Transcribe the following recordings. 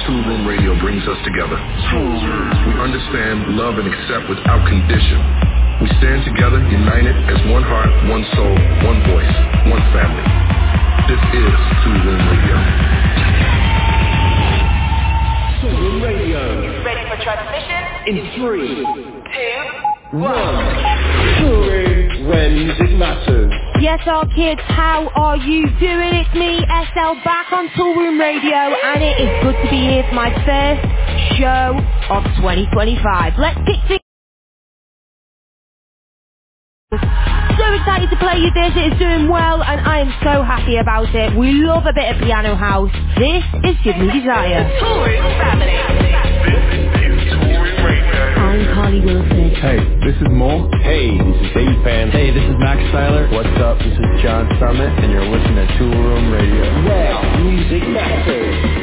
Tool Room Radio brings us together. We understand, love, and accept without condition. We stand together, united as one heart, one soul, one voice, one family. This is Tool Room Radio. Tool Room Radio. Ready for transmission? In 3, 2, 1. Tool Room, where music matters. Yes, our kids, how are you doing? It's me, SL, back on Tool Room Radio, and it is good to be here for my first show of 2025. Let's kick things. So excited to play you this, it is doing well, and I am so happy about it. We love a bit of piano house. This is Give Me Desire. Tool Room family. I'm Carly Wilson. Hey, this is Mo. Hey, this is Dave Pan. Hey, this is Max Styler. What's up? This is John Summit, and you're listening to Tool Room Radio. Where music matters.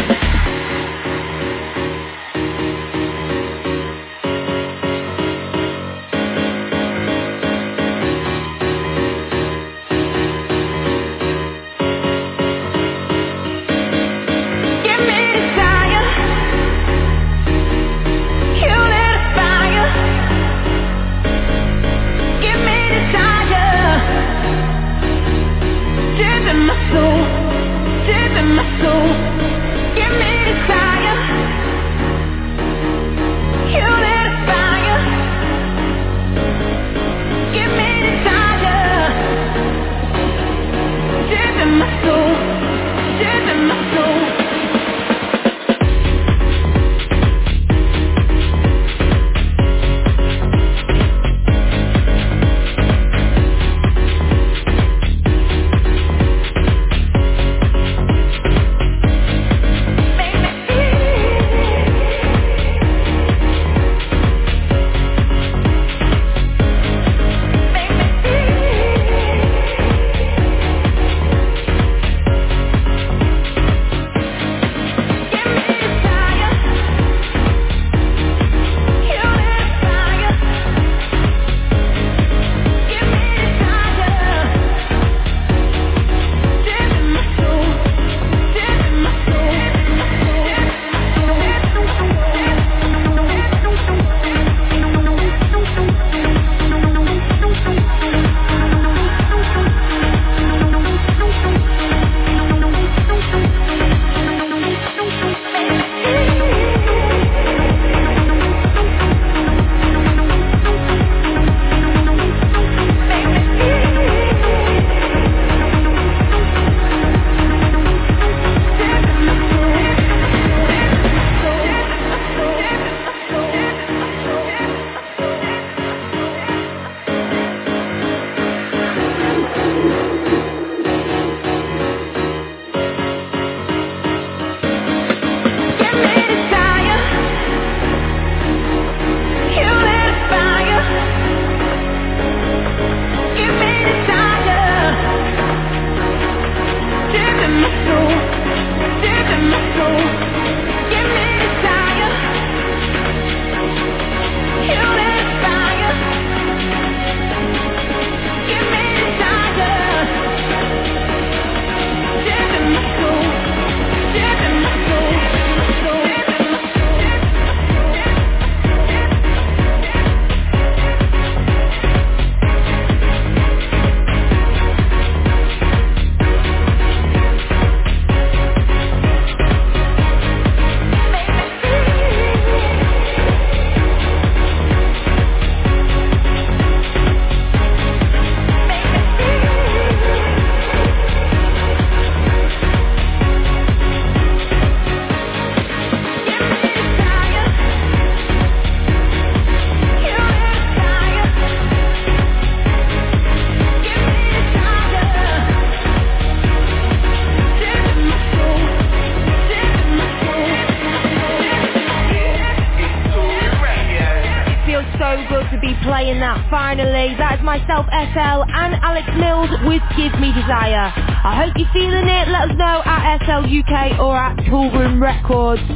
Playing that finally. That is myself, SL, and Alex Mills with Give Me Desire. I hope you're feeling it. Let us know at SL UK or at Tool Room Records.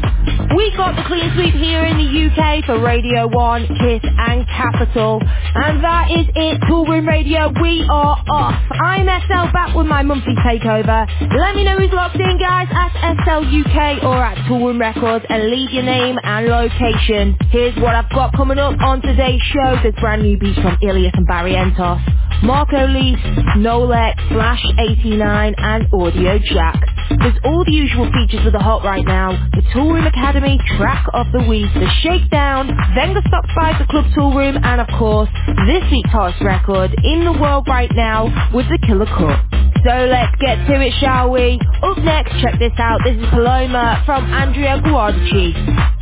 We got the clean sweep here in the UK for Radio 1, KISS and Capital. And that is it, Toolroom Radio, we are off. I'm SL back with my monthly takeover. Let me know who's locked in, guys, at SL UK or at Toolroom Records, and leave your name and location. Here's what I've got coming up on today's show. There's brand new beats from Ilias and Barry Entos, Marco Leaf, Nolex, Flash 89 and Audio Jack. There's all the usual features of the hot right now. The Toolroom Academy track of the week, the Shakedown, Venga stops by the Club Toolroom, and of course, this week's hottest record in the world right now with the Killer Cut. So let's get to it, shall we? Up next, check this out. This is Paloma from Andrea Guardaci.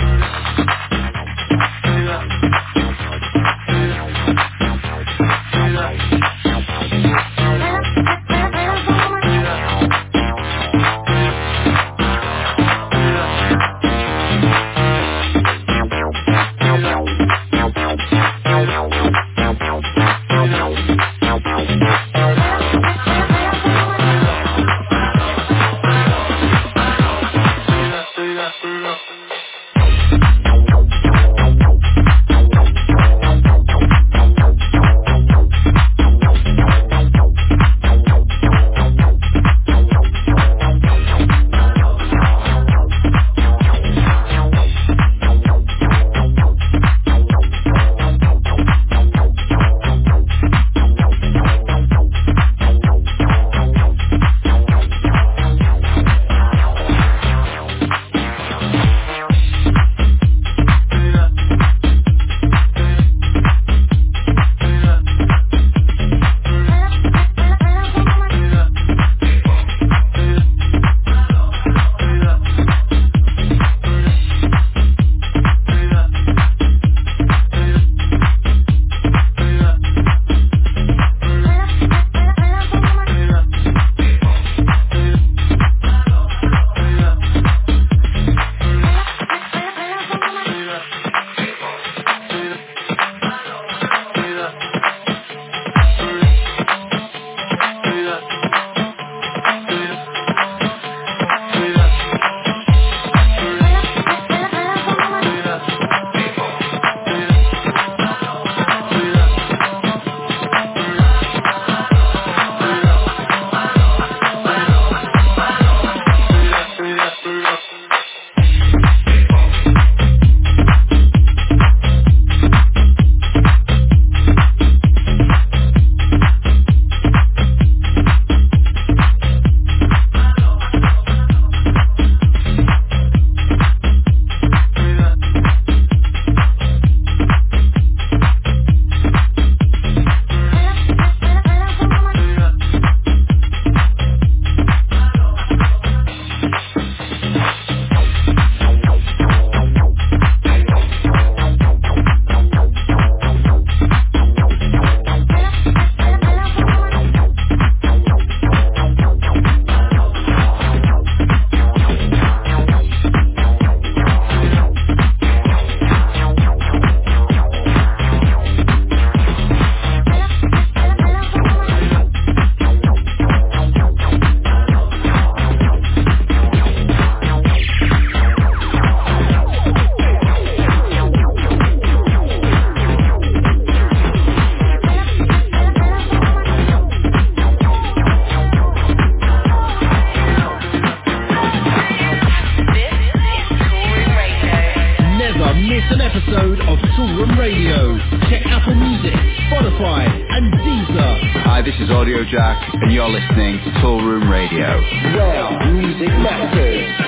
Hi, this is Audio Jack, and you're listening to Toolroom Radio. Where music matters.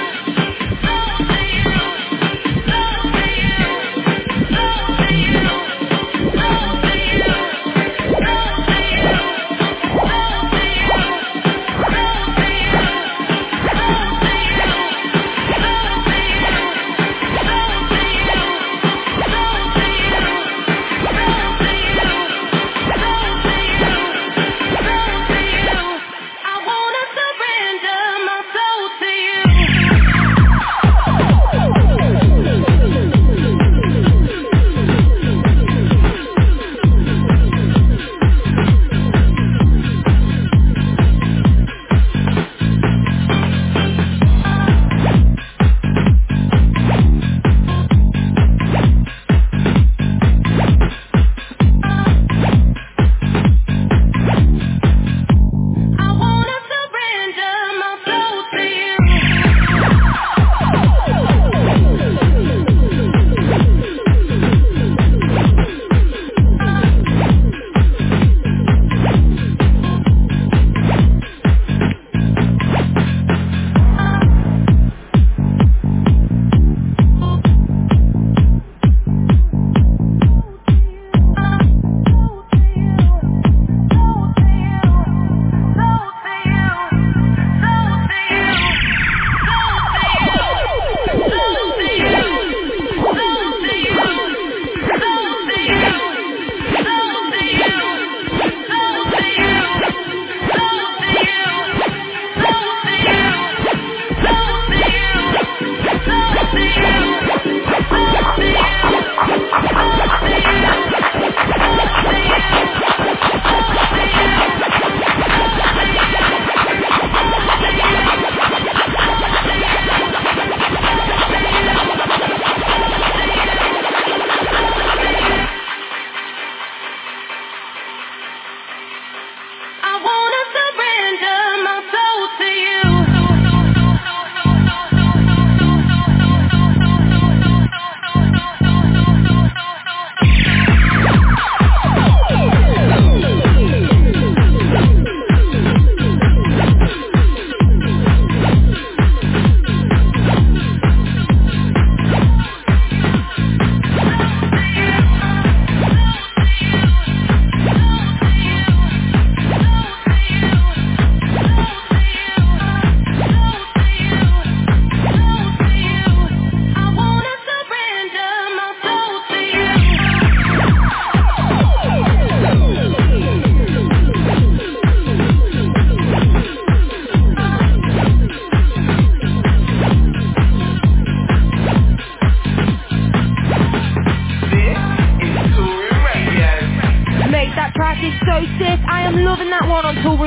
I wanna surrender my soul to you.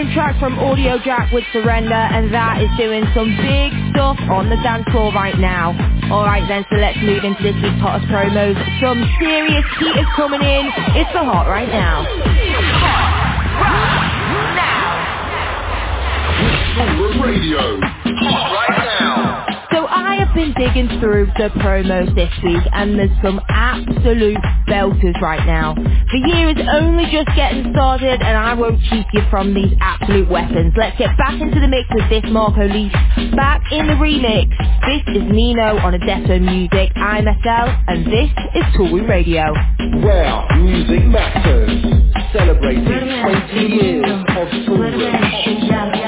touring track from Audio Jack with Surrender, and that is doing some big stuff on the dance floor right now. Alright then, so let's move into this week's hottest promos. Some serious heat is coming in. It's the Hot Right Now. Toolroom Radio. Hot Right Now. So I have been digging through the promos this week, and there's some absolute belters right now. The year is only just getting started, and I won't cheat you from these absolute weapons. Let's get back into the mix with this Marco Leaf. Back in the remix, this is Nino on Adesso Music. I'm Estelle, and this is Toolroom Radio. Where music matters. Celebrating 20 years of Toolroom.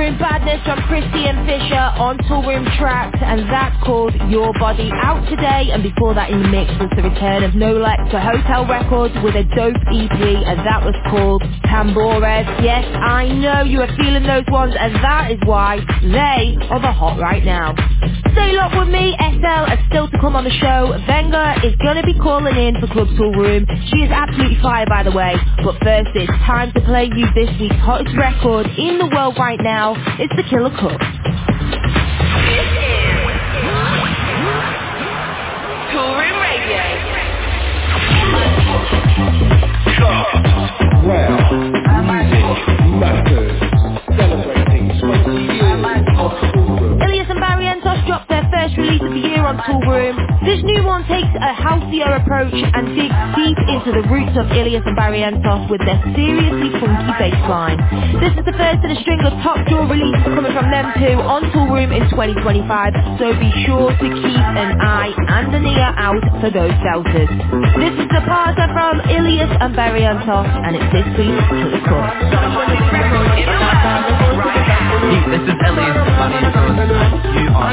Toolroom Badness from Christian Fisher on Toolroom Tracks, and that's called Your Body. Out today, and before that in the mix was the return of Nolex to Hotel Records with a dope EP, and that was called Tambores. Yes, I know you are feeling those ones, and that is why they are the hot right now. Stay locked with me, SL, and still to come on the show, Venga is going to be calling in for Club Toolroom. She is absolutely fire, by the way, but first it's time to play you this week's hottest record in the world right now. It's the Killer Cup. This is Toolroom Radio. Well, music matters. Celebrating 20 years of Toolroom. Ilias and Barrientos dropped their first release of the year on Toolroom. This new one takes a houseier approach and digs deep into the roots of Ilias and Barrientos with their seriously funky bass line. This is the first in a string of top draw releases coming from them too on Toolroom in 2025, so be sure to keep an eye and an ear out for those deltas. This is the Parza from Ilias and Barrientos, and it's this week's To The Cut. This is Elias Barrientos. You are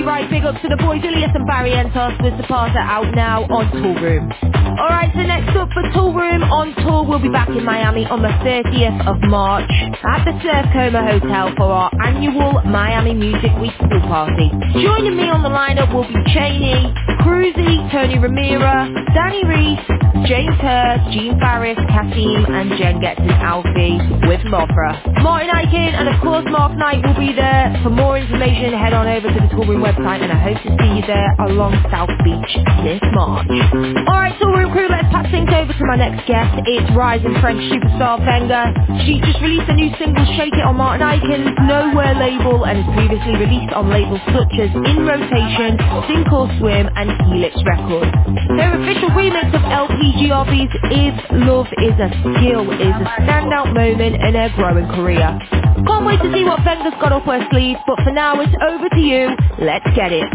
right, big up to the boys Ilias and Barry Entos with Zapata out now on Tool Room. Alright, so next up for Tool Room on tour, we'll be back in Miami on the 30th of March at the Surf Coma Hotel for our annual Miami Music Week pool party. Joining me on the lineup will be Cheney, Cruzy, Tony Ramira, Danny Reese, James Hurst, Gene Farris, Kasim and Jen Getz and Alfie with Mothra. Martin Aiken and of course Mark Knight will be there. For more information, head on over to the Tool Room website and I hope to see you there along South Beach this March. Alright, Tool Room crew, let's pass things over to my next guest. It's rising French superstar Venga. She just released a new single, Shake It, on Martin Aiken's Nowhere label and is previously released on labels such as In Rotation, Sink or Swim and Helix Records. Their official remix of LPGRB's If Love Is a Skill is a standout moment in her growing career. Can't wait to see what Venga's got up her sleeve, but for now it's over to you. Let's get it.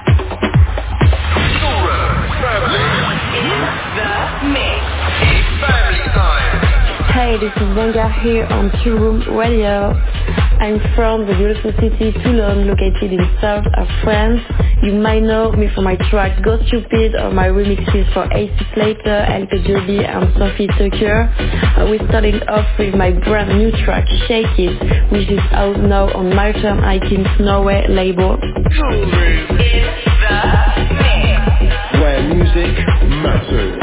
Hey, this is Venga here on Tool Room Radio. I'm from the beautiful city Toulon, located in south of France. You might know me from my track Go Stupid or my remixes for AC Slater, LPJB and Sophie Tucker. We're starting off with my brand new track Shake It, which is out now on Martin Aiken's Norway label. Where music matters.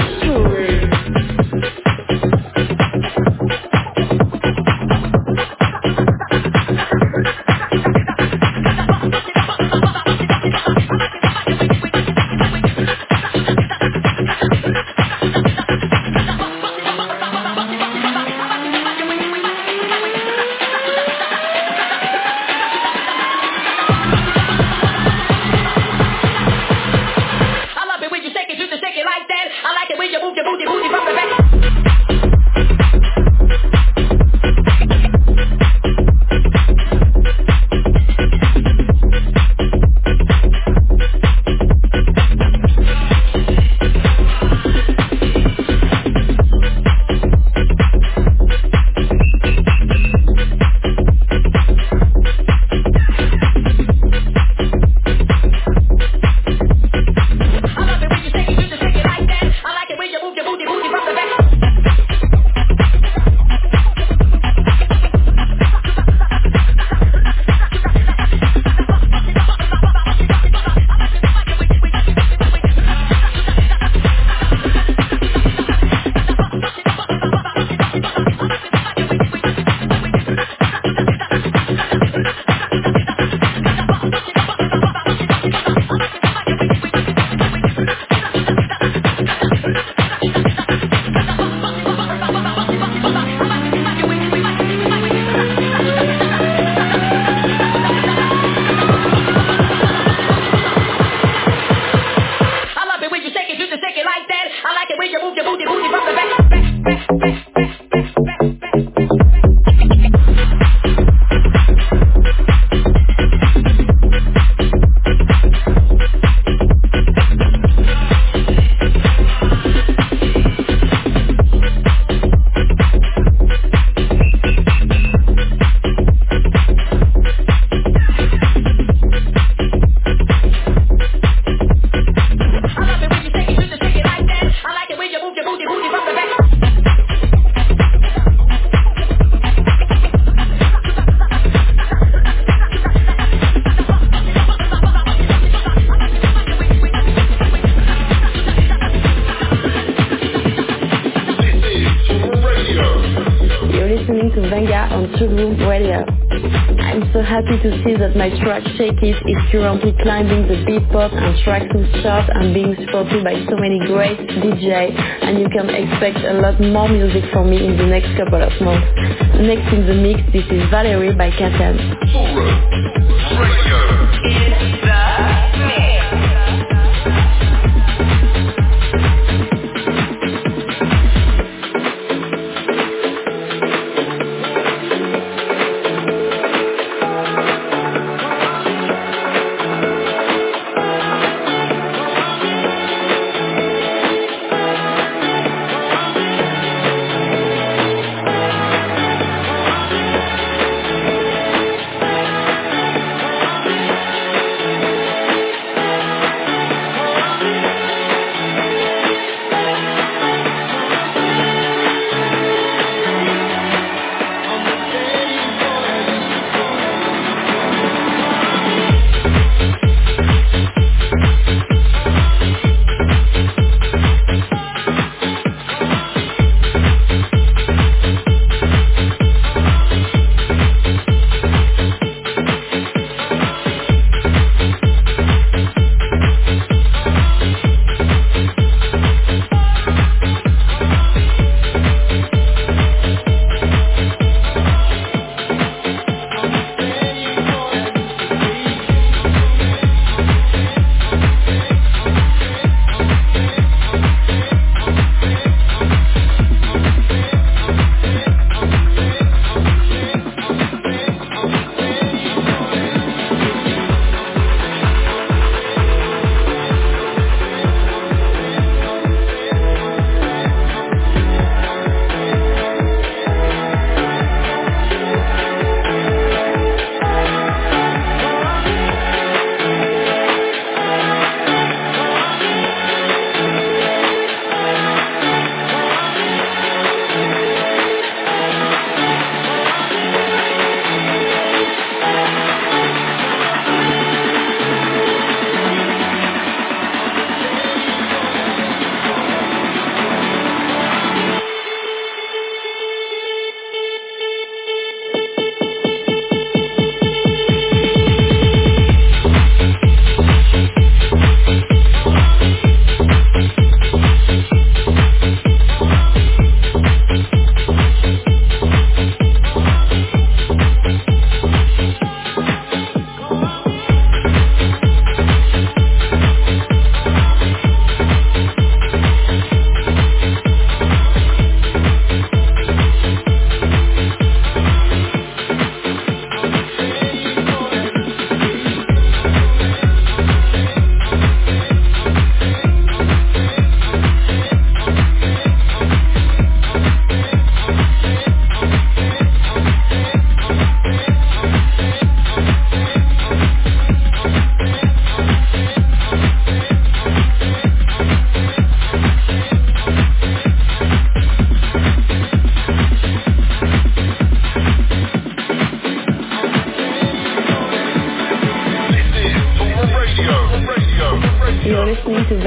To see that my track Shake It is currently climbing the Beatport and Traxsource chart and being supported by so many great DJs, and you can expect a lot more music from me in the next couple of months. Next in the mix, this is Valerie by Katen.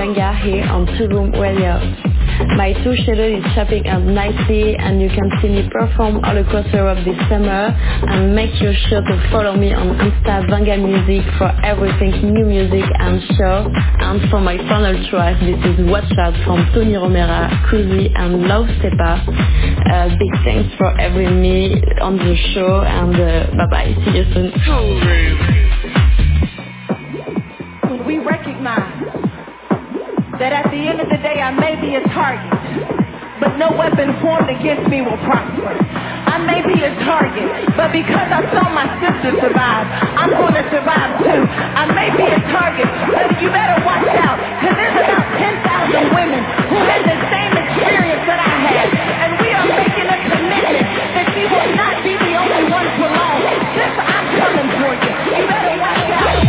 Venga here on Two Room Radio. My tour schedule is shaping up nicely and you can see me perform all across Europe this summer, and make sure to follow me on Insta Venga Music for everything new music and show. And for my final track, this is Watch Out from Tony Romera, Kuzi and Love Stepa. Big thanks for having me on the show, and bye bye, see you soon. We recognize that at the end of the day I may be a target, but no weapon formed against me will prosper. I may be a target, but because I saw my sister survive, I'm going to survive too. I may be a target, but you better watch out, because there's about 10,000 women who had the same experience that I had, and we are making a commitment that she will not be the only one for long. Sis, I'm coming for you. You better watch out.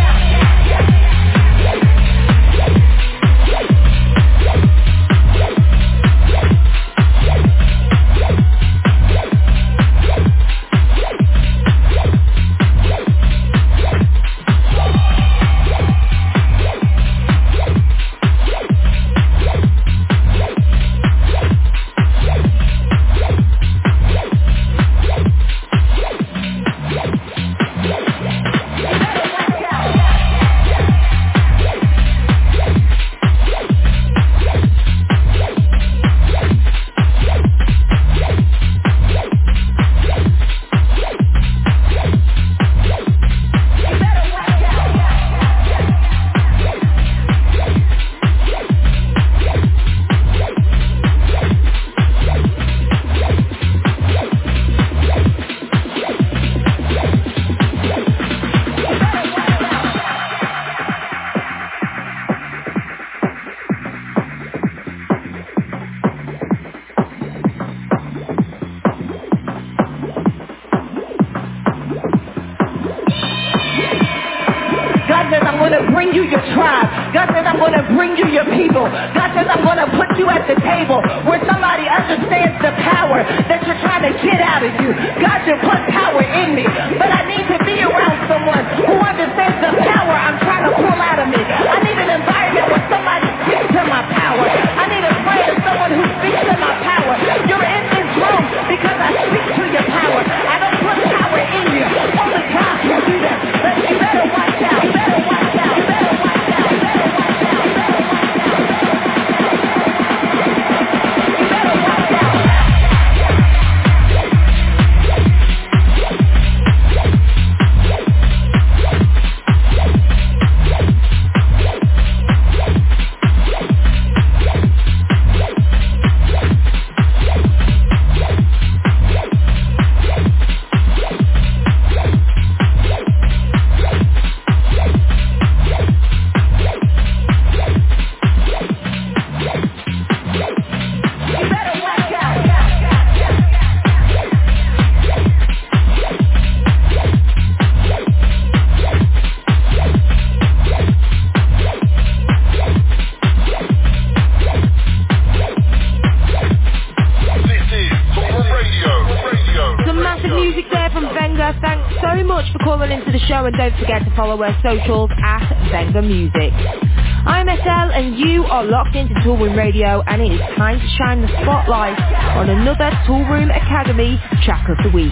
And don't forget to follow our socials at Venga Music. I'm SL and you are locked into Toolroom Radio, and it is time to shine the spotlight on another Toolroom Academy track of the week.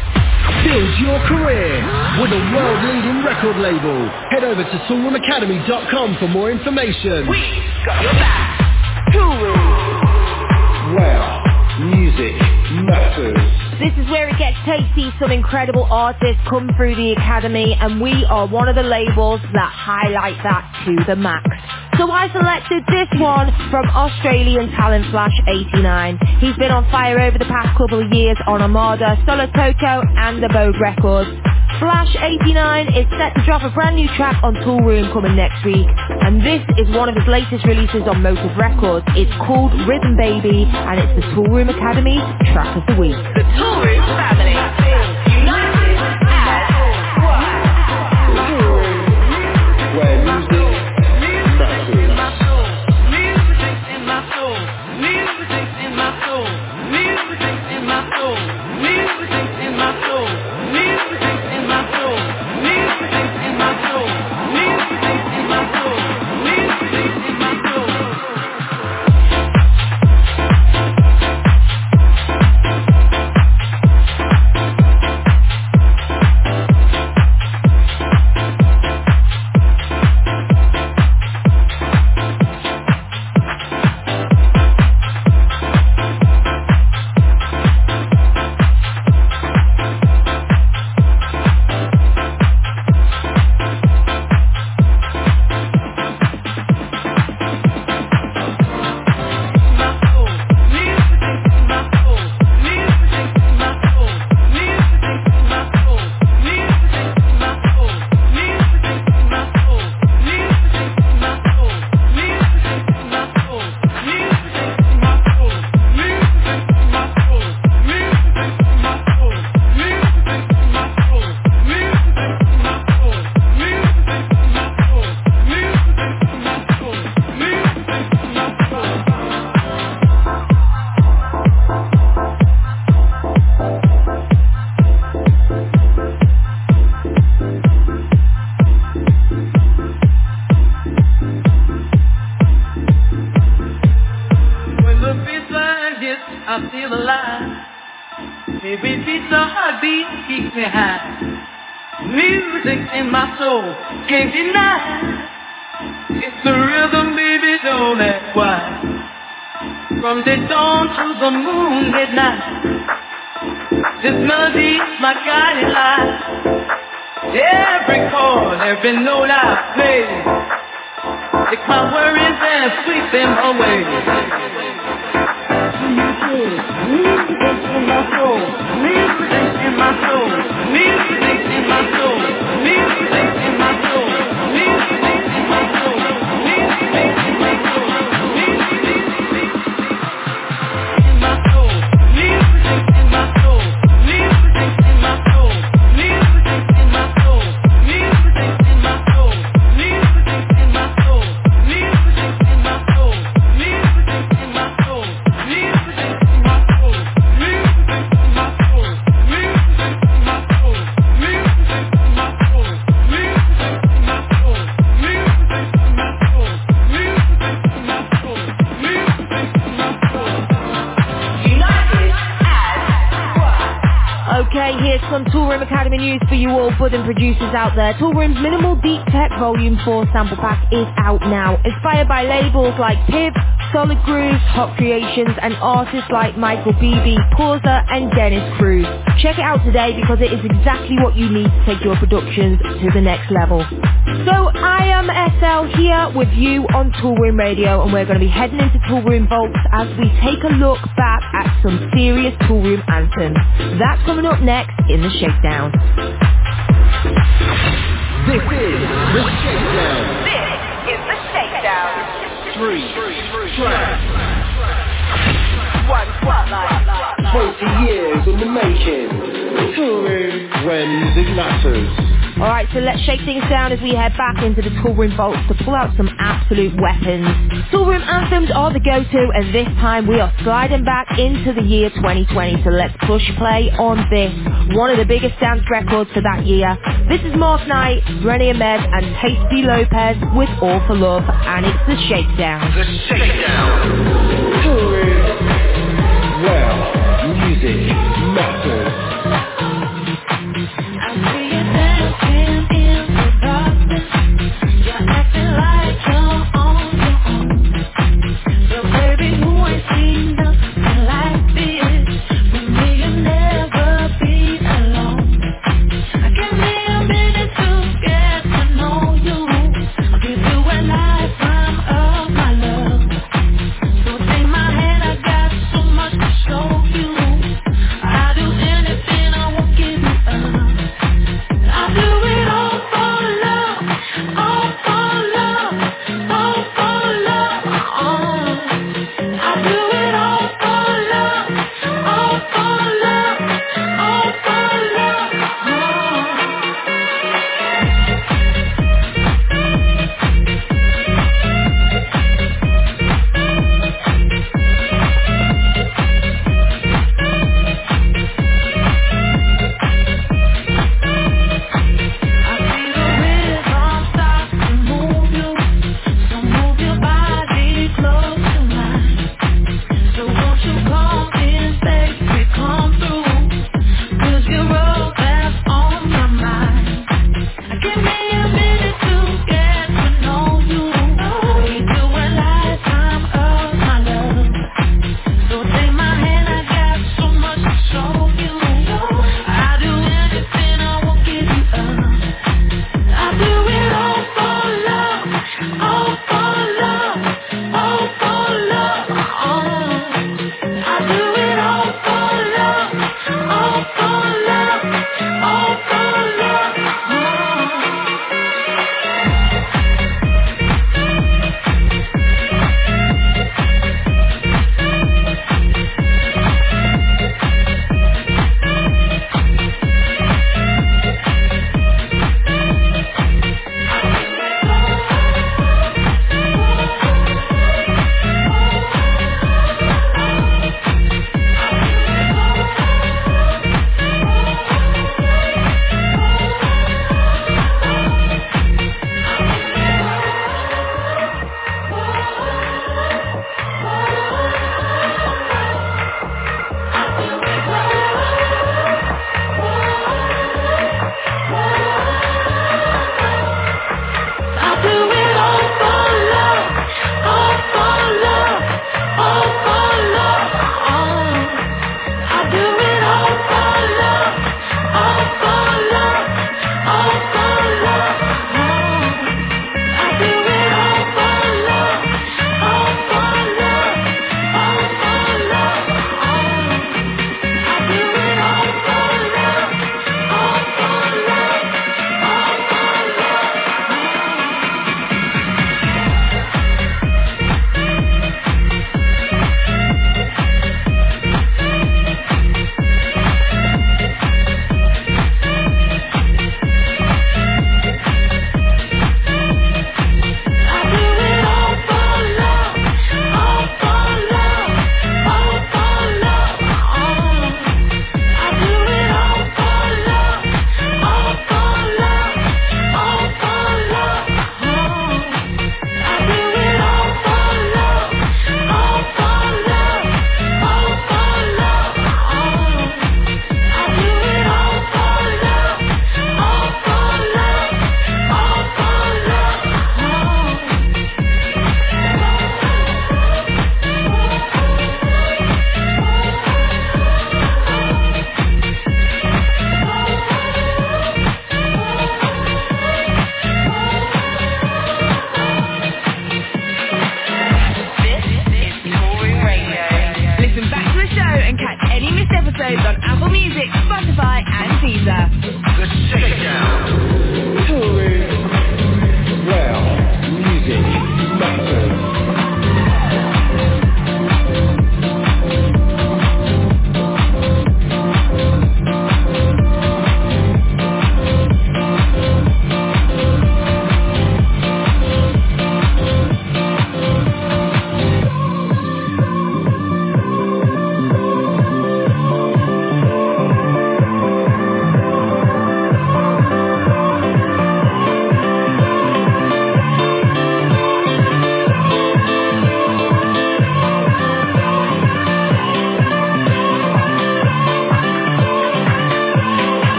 Build your career with a world-leading record label. Head over to toolroomacademy.com for more information. We got your back. Toolroom. Where music matters. This is where it gets tasty. Some incredible artists come through the Academy, and we are one of the labels that highlight that to the max. So I selected this one from Australian talent Flash 89. He's been on fire over the past couple of years on Armada, Solo Toto and the Vogue Records. Flash 89 is set to drop a brand new track on Toolroom coming next week, and this is one of his latest releases on Motive Records. It's called Rhythm Baby, and it's the Toolroom Academy track of the week. The Toolroom family, united as one. Where music matters. Music in my soul, music in my soul, music in my soul, music in my soul, music in my soul, music in my soul, music in my soul, music in my soul. I feel alive. Every beat's a heartbeat, keeps me high. Music in my soul, can't deny. It's the rhythm, baby, don't ask why. From the dawn to the moon at night, this melody's my guiding light. Every chord, every note I play, take my worries and sweep them away. Music in my soul, music in my soul, music in my soul, music in my soul, music in my soul, music in my soul, some Toolroom Academy news for you all budding producers out there. Toolroom's Minimal Deep Tech Volume 4 sample pack is out now. Inspired by labels like Piv, Solid Grooves, Hot Creations, and artists like Michael Beebe, Pausa, and Dennis Cruz. Check it out today because it is exactly what you need to take your productions to the next level. So I am SL here with you on Toolroom Radio, and we're going to be heading into Toolroom Vaults as we take a look back at some serious Toolroom anthems. That's coming up next in the Shakedown. This is the Shakedown. This is the Shakedown. 3 tracks. 1 spotlight. 20 years in the making. Toolroom, when music matters. Alright, so let's shake things down as we head back into the Toolroom Vaults to pull out some absolute weapons. Toolroom anthems are the go-to, and this time we are sliding back into the year 2020, so let's push play on this, one of the biggest dance records for that year. This is Mark Knight, Rennie Ahmed, and Tasty Lopez with All for Love, and it's the Shakedown. The Shakedown. Toolroom, well, music matters. My love, so take my hand.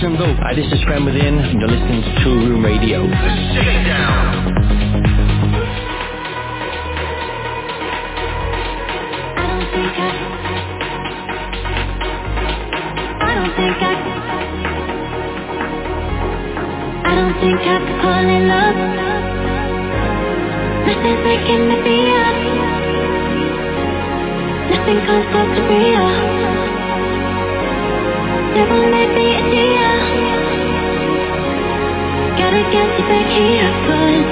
production though. Hi, this is Cram Within, and you're listening to Tool Room Radio. Shakedown. I don't think I could call it love. Nothing's making me feel. Nothing comes close to real. Never made me a deal. Gotta get you back here, but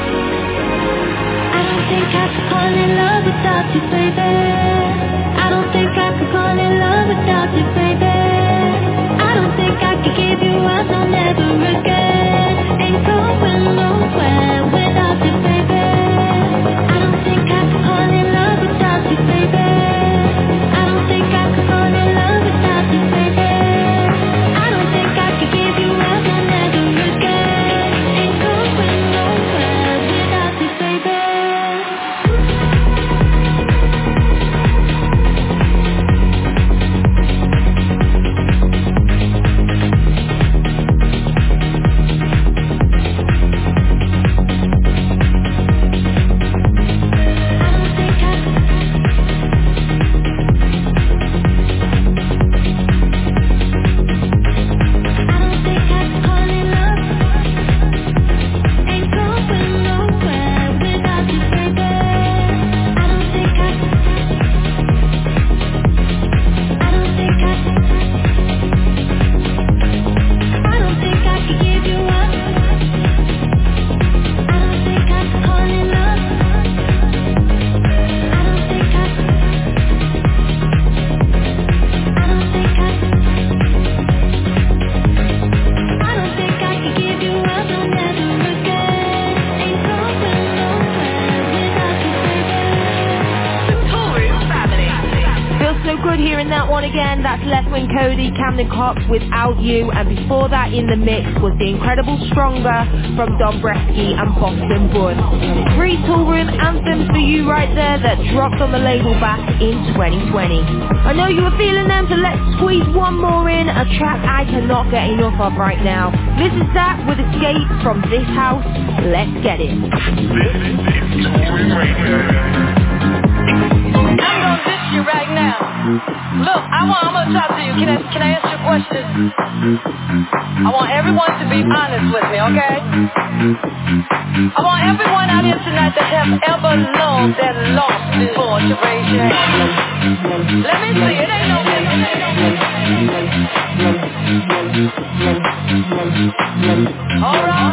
I don't think I could call it love without you, baby. I don't think I could call it love without you, baby. I don't think I could give you up, I'll never again. Ain't going nowhere without you, baby. I don't think I could call it love without you, baby. I don't think I could call it love without you, baby. I don't think I could give you up, I'll never again. Ain't going nowhere without you, baby. Cody, Camden Cox, Without You, and before that in the mix was the incredible Stronger from Don Bresky and Boston Bud. 3 Tool Room anthems for you right there that dropped on the label back in 2020. I know you were feeling them, so let's squeeze one more in, a track I cannot get enough of right now. This is Zach with Escape from This House. Let's get it. This is Tool Room Radio. I'm gonna dish you right now. Look, I'm gonna talk to you. Can I ask you a question? I want everyone to be honest with me, okay? I want everyone out here tonight that have ever loved and lost before to raise your hand. Let me see. It ain't no all right.